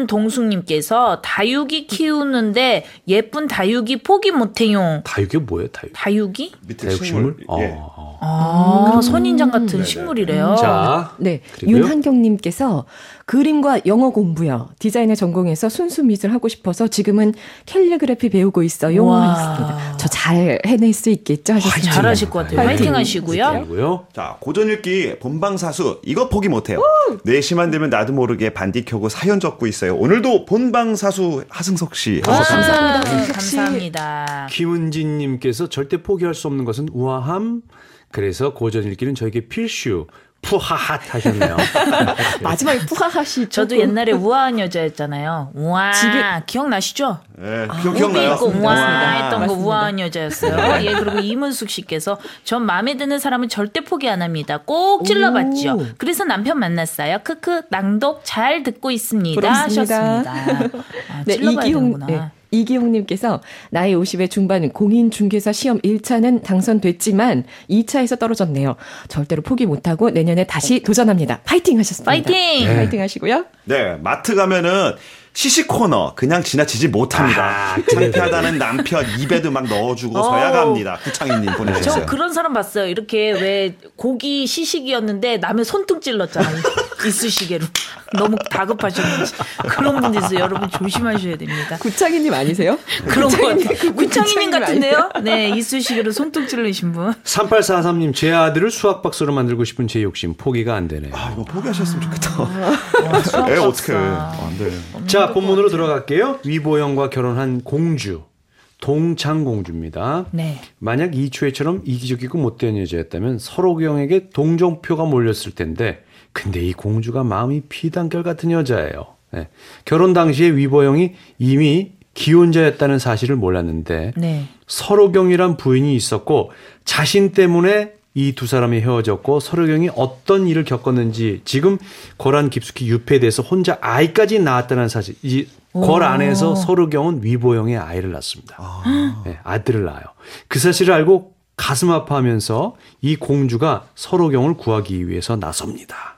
윤동숙님께서 다육이 키우는데 예쁜 다육이 포기 못해요. 다육이 뭐예요? 다육. 다육이? 밑에 다육식물? 식물. 예. 어. 아, 선인장 같은 식물이래요. 자, 네, 그리고요? 윤한경님께서 그림과 영어 공부요. 디자인을 전공해서 순수 미술 하고 싶어서 지금은 캘리그래피 배우고 있어요. 와. 하셨습니다. 저 잘 해낼 수 있겠죠? 하셨습니다. 잘하실 것 같아요. 화이팅 하시고요. 그리고요. 자, 고전 읽기 본방사수 이거 포기 못해요. 네 시만 되면 나도 모르게 반디 켜고 사연 적고 있어요. 오늘도 본방사수 하승석 씨 와, 하셨습니다. 감사합니다, 승석 씨. 감사합니다. 김은진님께서 절대 포기할 수 없는 것은 우아함. 그래서 고전 읽기는 저에게 필수. 푸하핫 하셨네요. 마지막에 푸하하시. 저도 옛날에 우아한 여자였잖아요. 우아 지금- 기억나시죠? 예, 아, 기억, 기억나요? 있고 우아 맞습니다. 했던 거 맞습니다. 우아한 여자였어요. 예, 그리고 이문숙 씨께서 전 마음에 드는 사람은 절대 포기 안 합니다. 꼭 찔러봤죠. 오. 그래서 남편 만났어요. 크크 낭독 잘 듣고 있습니다. 부럽습니다. 하셨습니다. 아, 네, 찔러봐야 이기홍, 되는구나. 네, 이기홍님께서 나이 오십의 중반 공인중개사 시험 일 차는 당선됐지만 이 차에서 떨어졌네요. 절대로 포기 못하고 내년에 다시 도전합니다. 파이팅 하셨습니다. 파이팅! 네. 파이팅 하시고요. 네, 마트 가면은 시식 코너 그냥 지나치지 못합니다. 아, 그래, 창피하다는 남편 입에도 막 넣어주고서야 어. 갑니다. 구창희님 저 보내주셨어요. 그런 사람 봤어요. 이렇게 왜 고기 시식이었는데 남의 손등 찔렀잖아요. 이쑤시개로. 너무 다급하셨는지. 그런 분들 있어요. 여러분 조심하셔야 됩니다. 구창희님 아니세요? 그런 거 구창희님, 같아요. 그 구창희님 구창희님 같은데요? 네, 이쑤시개로 손등 찔르신 분. 삼팔사삼님 제 아들을 수학 박사로 만들고 싶은 제 욕심 포기가 안 되네요. 아, 이거 포기하셨으면 좋겠다. 와, 수학 애 박사. 어떡해. 안 돼. 자, 본문으로 들어갈게요. 위보영과 결혼한 공주. 동창공주입니다. 네. 만약 이초애처럼 이기적이고 못된 여자였다면 서로경에게 동정표가 몰렸을 텐데 근데 이 공주가 마음이 피단결 같은 여자예요. 네. 결혼 당시에 위보영이 이미 기혼자였다는 사실을 몰랐는데 네. 서로경이란 부인이 있었고 자신 때문에 이 두 사람이 헤어졌고 서로경이 어떤 일을 겪었는지 지금 골 안 깊숙이 유폐돼서 혼자 아이까지 낳았다는 사실. 이 골 안에서 서로경은 위보영의 아이를 낳습니다. 아. 네, 아들을 낳아요. 그 사실을 알고 가슴 아파하면서 이 공주가 서로경을 구하기 위해서 나섭니다.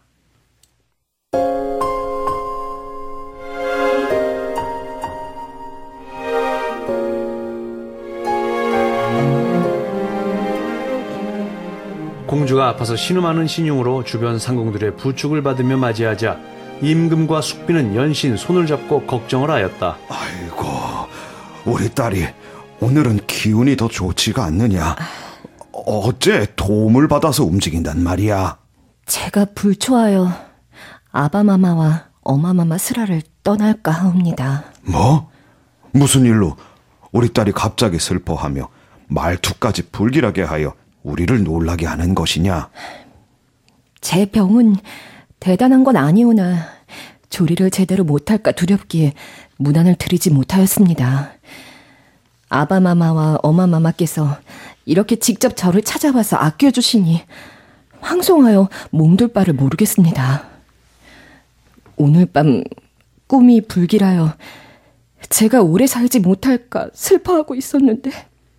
공주가 아파서 신음하는 신용으로 주변 상공들의 부축을 받으며 맞이하자 임금과 숙비는 연신 손을 잡고 걱정을 하였다. 아이고, 우리 딸이 오늘은 기운이 더 좋지가 않느냐. 어째 도움을 받아서 움직인단 말이야. 제가 불초하여 아바마마와 어마마마 스라를 떠날까 하옵니다. 뭐? 무슨 일로 우리 딸이 갑자기 슬퍼하며 말투까지 불길하게 하여 우리를 놀라게 하는 것이냐? 제 병은 대단한 건 아니오나 조리를 제대로 못할까 두렵기에 문안을 드리지 못하였습니다. 아바마마와 어마마마께서 이렇게 직접 저를 찾아와서 아껴주시니 황송하여 몸둘 바를 모르겠습니다. 오늘 밤 꿈이 불길하여 제가 오래 살지 못할까 슬퍼하고 있었는데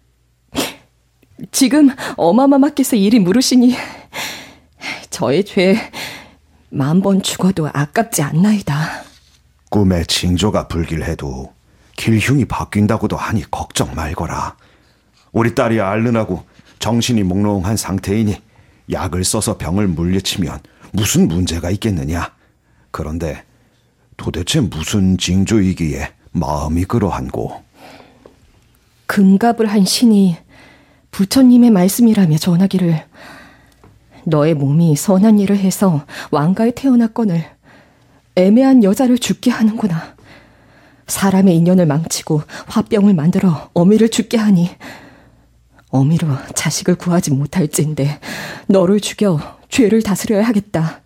지금 어마마마께서 이리 물으시니 저의 죄 만 번 죽어도 아깝지 않나이다. 꿈의 징조가 불길해도 길흉이 바뀐다고도 하니 걱정 말거라. 우리 딸이 알른하고 정신이 몽롱한 상태이니 약을 써서 병을 물리치면 무슨 문제가 있겠느냐. 그런데 도대체 무슨 징조이기에 마음이 그러한고. 금갑을 한 신이 부처님의 말씀이라며 전하기를 너의 몸이 선한 일을 해서 왕가에 태어났거늘 애매한 여자를 죽게 하는구나. 사람의 인연을 망치고 화병을 만들어 어미를 죽게 하니 어미로 자식을 구하지 못할진데 너를 죽여 죄를 다스려야 하겠다.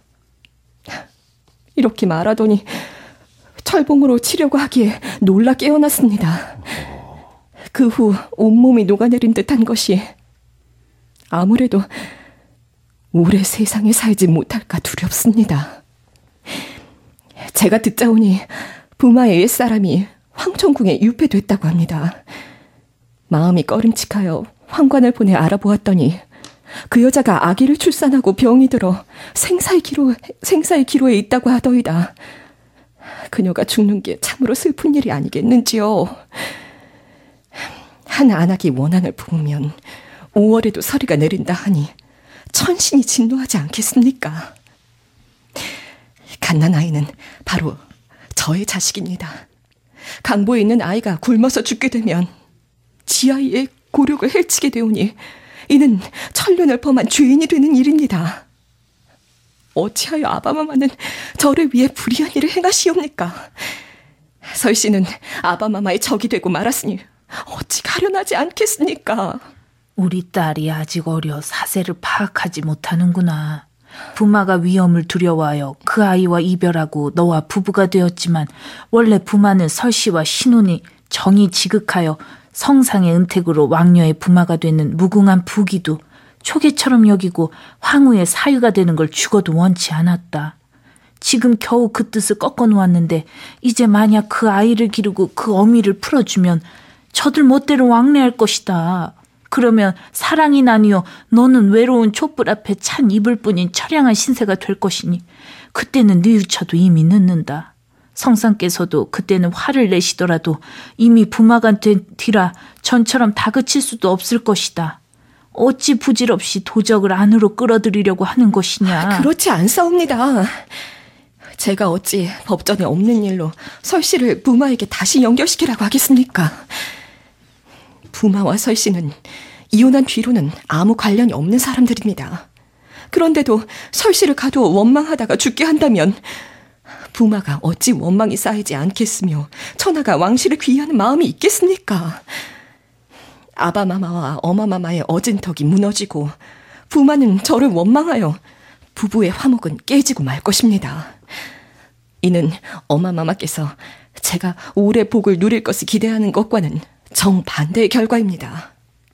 이렇게 말하더니 철봉으로 치려고 하기에 놀라 깨어났습니다. 그 후 온몸이 녹아내린 듯한 것이 아무래도 오래 세상에 살지 못할까 두렵습니다. 제가 듣자오니 부마의 옛사람이 황천궁에 유폐됐다고 합니다. 마음이 꺼림칙하여 황관을 보내 알아보았더니 그 여자가 아기를 출산하고 병이 들어 생사의 기로, 생사의 기로에 있다고 하더이다. 그녀가 죽는 게 참으로 슬픈 일이 아니겠는지요. 한 안악이 원한을 품으면 오월에도 서리가 내린다 하니 천신이 진노하지 않겠습니까? 갓난아이는 바로 저의 자식입니다. 강보에 있는 아이가 굶어서 죽게 되면 지아이의 고력을 해치게 되오니 이는 천륜을 범한 죄인이 되는 일입니다. 어찌하여 아바마마는 저를 위해 불의한 일을 행하시옵니까? 설씨는 아바마마의 적이 되고 말았으니 어찌 가련하지 않겠습니까? 우리 딸이 아직 어려 사세를 파악하지 못하는구나. 부마가 위험을 두려워하여 그 아이와 이별하고 너와 부부가 되었지만 원래 부마는 설씨와 신혼이 정이 지극하여 성상의 은택으로 왕녀의 부마가 되는 무궁한 부기도 초계처럼 여기고 황후의 사유가 되는 걸 죽어도 원치 않았다. 지금 겨우 그 뜻을 꺾어 놓았는데 이제 만약 그 아이를 기르고 그 어미를 풀어주면 저들 멋대로 왕래할 것이다. 그러면 사랑이 나뉘어 너는 외로운 촛불 앞에 찬 이불뿐인 처량한 신세가 될 것이니 그때는 뉘우쳐도 이미 늦는다. 성상께서도 그때는 화를 내시더라도 이미 부마가 된 뒤라 전처럼 다그칠 수도 없을 것이다. 어찌 부질없이 도적을 안으로 끌어들이려고 하는 것이냐. 그렇지 않사옵니다. 제가 어찌 법전에 없는 일로 설씨를 부마에게 다시 연결시키라고 하겠습니까? 부마와 설씨는 이혼한 뒤로는 아무 관련이 없는 사람들입니다. 그런데도 설씨를 가도 원망하다가 죽게 한다면 부마가 어찌 원망이 쌓이지 않겠으며 천하가 왕실을 귀하는 마음이 있겠습니까? 아바마마와 어마마마의 어진턱이 무너지고 부마는 저를 원망하여 부부의 화목은 깨지고 말 것입니다. 이는 어마마마께서 제가 오래 복을 누릴 것을 기대하는 것과는 정반대의 결과입니다.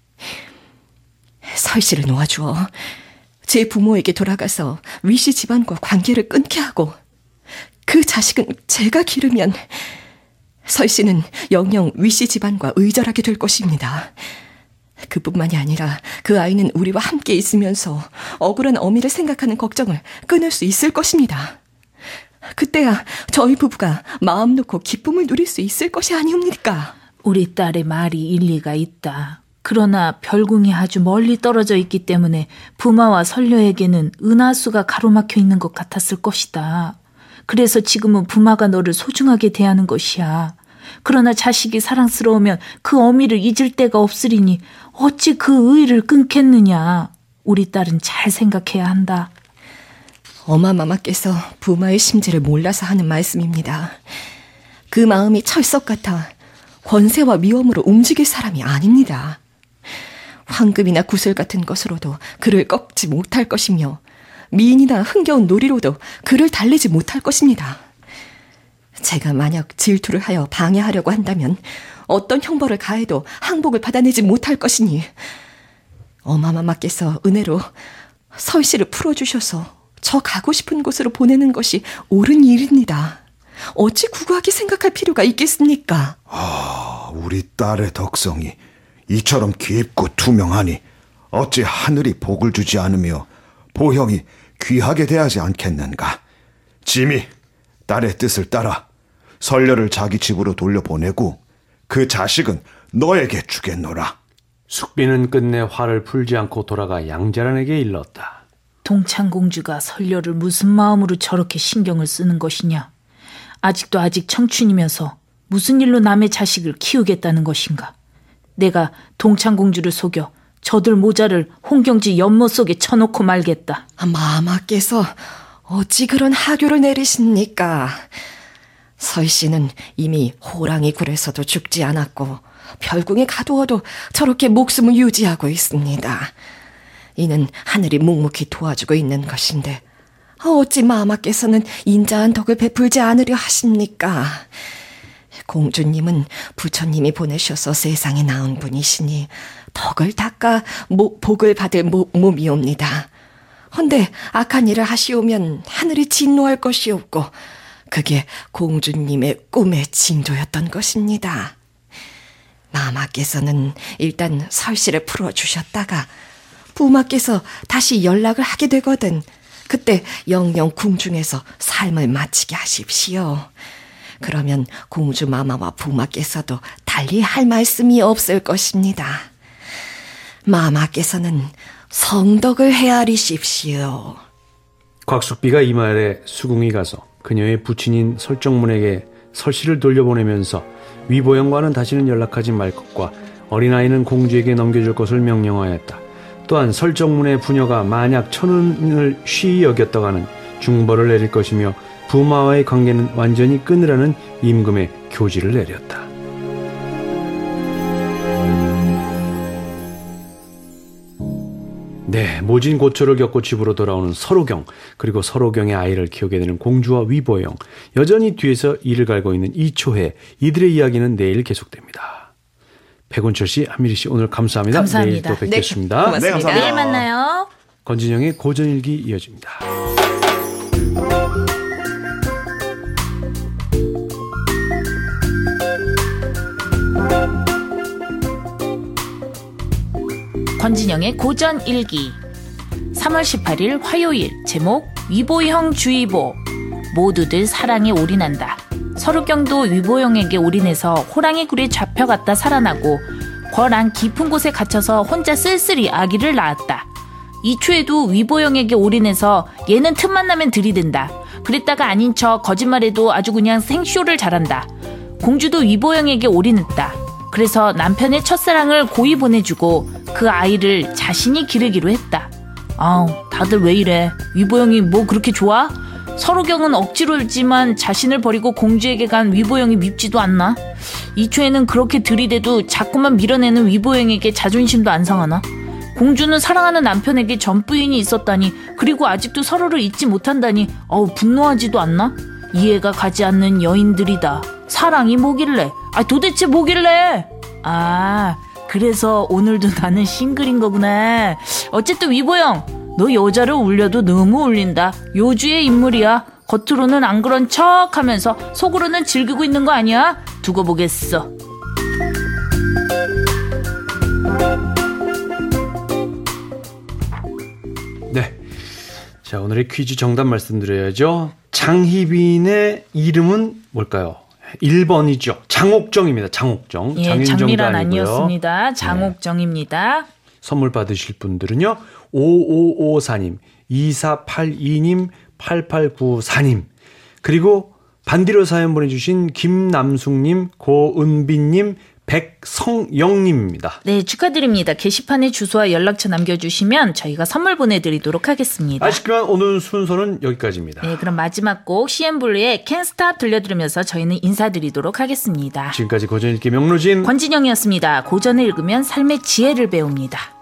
설씨를 놓아주어 제 부모에게 돌아가서 위씨 집안과 관계를 끊게 하고 그 자식은 제가 기르면 설씨는 영영 위씨 집안과 의절하게 될 것입니다. 그뿐만이 아니라 그 아이는 우리와 함께 있으면서 억울한 어미를 생각하는 걱정을 끊을 수 있을 것입니다. 그때야 저희 부부가 마음 놓고 기쁨을 누릴 수 있을 것이 아니옵니까? 우리 딸의 말이 일리가 있다. 그러나 별궁이 아주 멀리 떨어져 있기 때문에 부마와 선녀에게는 은하수가 가로막혀 있는 것 같았을 것이다. 그래서 지금은 부마가 너를 소중하게 대하는 것이야. 그러나 자식이 사랑스러우면 그 어미를 잊을 데가 없으리니 어찌 그 의를 끊겠느냐. 우리 딸은 잘 생각해야 한다. 어마마마께서 부마의 심지를 몰라서 하는 말씀입니다. 그 마음이 철석 같아 권세와 위엄으로 움직일 사람이 아닙니다. 황금이나 구슬 같은 것으로도 그를 꺾지 못할 것이며 미인이나 흥겨운 놀이로도 그를 달래지 못할 것입니다. 제가 만약 질투를 하여 방해하려고 한다면 어떤 형벌을 가해도 항복을 받아내지 못할 것이니 어마마마께서 은혜로 설씨를 풀어주셔서 저 가고 싶은 곳으로 보내는 것이 옳은 일입니다. 어찌 구구하게 생각할 필요가 있겠습니까? 아, 우리 딸의 덕성이 이처럼 깊고 투명하니 어찌 하늘이 복을 주지 않으며 보형이 귀하게 대하지 않겠는가. 짐이 딸의 뜻을 따라 선녀를 자기 집으로 돌려보내고 그 자식은 너에게 주겠노라. 숙비는 끝내 화를 풀지 않고 돌아가 양자란에게 일렀다. 동창공주가 설녀를 무슨 마음으로 저렇게 신경을 쓰는 것이냐. 아직도 아직 청춘이면서 무슨 일로 남의 자식을 키우겠다는 것인가. 내가 동창공주를 속여 저들 모자를 홍경지 연못 속에 쳐놓고 말겠다. 아, 마마께서 어찌 그런 하교를 내리십니까? 설씨는 이미 호랑이 굴에서도 죽지 않았고 별궁에 가두어도 저렇게 목숨을 유지하고 있습니다. 이는 하늘이 묵묵히 도와주고 있는 것인데 어찌 마마께서는 인자한 덕을 베풀지 않으려 하십니까? 공주님은 부처님이 보내셔서 세상에 나온 분이시니 덕을 닦아 모, 복을 받을 모, 몸이옵니다. 헌데 악한 일을 하시오면 하늘이 진노할 것이 없고 그게 공주님의 꿈의 징조였던 것입니다. 마마께서는 일단 설씨를 풀어주셨다가 부마께서 다시 연락을 하게 되거든 그때 영영 궁중에서 삶을 마치게 하십시오. 그러면 공주 마마와 부마께서도 달리 할 말씀이 없을 것입니다. 마마께서는 성덕을 헤아리십시오. 곽숙비가 이 말에 수궁이 가서 그녀의 부친인 설정문에게 설씨를 돌려보내면서 위보영과는 다시는 연락하지 말 것과 어린아이는 공주에게 넘겨줄 것을 명령하였다. 또한 설정문의 부녀가 만약 천운을 쉬이 여겼다가는 중벌을 내릴 것이며 부마와의 관계는 완전히 끊으라는 임금의 교지를 내렸다. 네, 모진 고초를 겪고 집으로 돌아오는 서로경, 그리고 서로경의 아이를 키우게 되는 공주와 위보영, 여전히 뒤에서 이를 갈고 있는 이초해, 이들의 이야기는 내일 계속됩니다. 백운철 씨, 한미리 씨 오늘 감사합니다. 감사합니다. 내일 또 뵙겠습니다. 네, 고맙습니다. 네, 감사합니다. 내일 만나요. 권진영의 고전일기 이어집니다. 권진영의 고전일기 삼월 십팔일 화요일. 제목 위보형 주의보. 모두들 사랑에 올인한다. 서루경도 위보형에게 올인해서 호랑이 굴에 잡혀갔다 살아나고 거란 깊은 곳에 갇혀서 혼자 쓸쓸히 아기를 낳았다. 이초에도 위보형에게 올인해서 얘는 틈만 나면 들이댄다. 그랬다가 아닌 척 거짓말해도 아주 그냥 생쇼를 잘한다. 공주도 위보형에게 올인했다. 그래서 남편의 첫사랑을 고이 보내주고 그 아이를 자신이 기르기로 했다. 아우, 다들 왜 이래? 위보영이 뭐 그렇게 좋아? 서로경은 억지로지만 자신을 버리고 공주에게 간 위보영이 밉지도 않나? 이초에는 그렇게 들이대도 자꾸만 밀어내는 위보영에게 자존심도 안 상하나? 공주는 사랑하는 남편에게 전 부인이 있었다니, 그리고 아직도 서로를 잊지 못한다니 어우 분노하지도 않나? 이해가 가지 않는 여인들이다. 사랑이 뭐길래? 아 도대체 뭐길래? 아 그래서 오늘도 나는 싱글인 거구나. 어쨌든 위보영, 너 여자를 울려도 너무 울린다. 요주의 인물이야. 겉으로는 안 그런 척 하면서 속으로는 즐기고 있는 거 아니야? 두고 보겠어. 네. 자, 오늘의 퀴즈 정답 말씀드려야죠. 장희빈의 이름은 뭘까요? 일 번이죠. 장옥정입니다. 장옥정. 예, 장윤정도 장미란 아니고요. 아니었습니다. 장옥정입니다. 네. 선물 받으실 분들은요. 오오오사님, 이사팔이님, 팔팔구사님, 그리고 반디로 사연 보내주신 김남숙님, 고은빈님, 백성영님입니다. 네, 축하드립니다. 게시판에 주소와 연락처 남겨주시면 저희가 선물 보내드리도록 하겠습니다. 아쉽지만 오늘 순서는 여기까지입니다. 네, 그럼 마지막 곡 씨엠블루의 Can't Stop 들려드리면서 저희는 인사드리도록 하겠습니다. 지금까지 고전읽기 명로진 권진영이었습니다. 고전을 읽으면 삶의 지혜를 배웁니다.